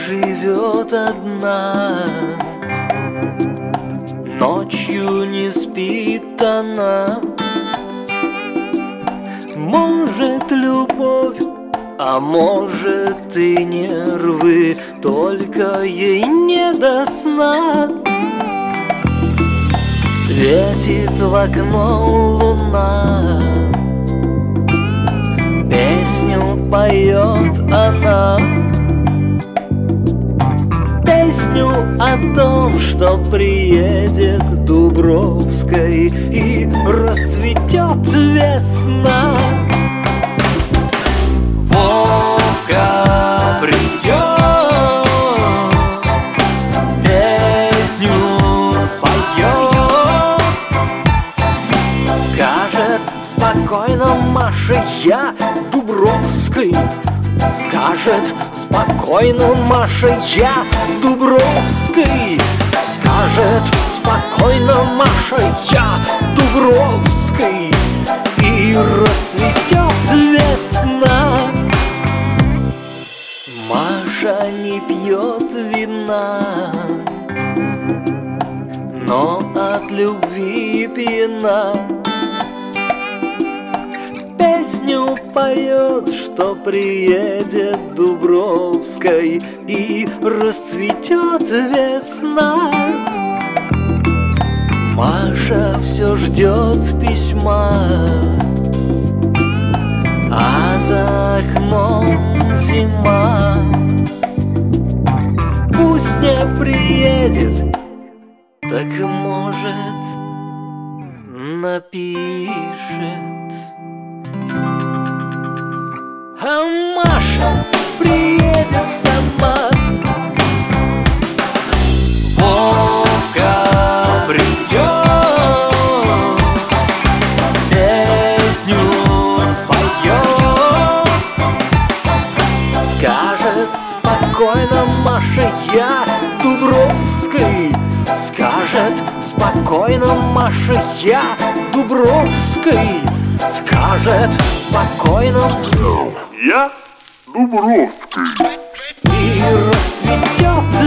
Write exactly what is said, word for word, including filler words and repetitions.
живет одна, ночью не спит она. Может, любовь, а может и нервы, только ей не до сна. Светит в окно луна, песню поет она. Песню о том, что приедет Дубровской и расцветет весна. Вовка придет, песню споет, скажет спокойно: Маша, я Дубровской. Скажет спокойно: Маша, я Дубровской. Скажет спокойно: Маша, я Дубровской. И расцветет весна. Маша не пьет вина, но от любви пьяна. Песню поет, что приедет Дубровской и расцветет весна. Маша все ждет письма, а за окном зима. Пусть не приедет, так может напишет. А Маша приедет сама. Вовка придет, песню споет, скажет спокойно: Маша, я Дубровской. Скажет спокойно: Маша, я Дубровской. Скажет спокойно: я Дубровской. И расцветет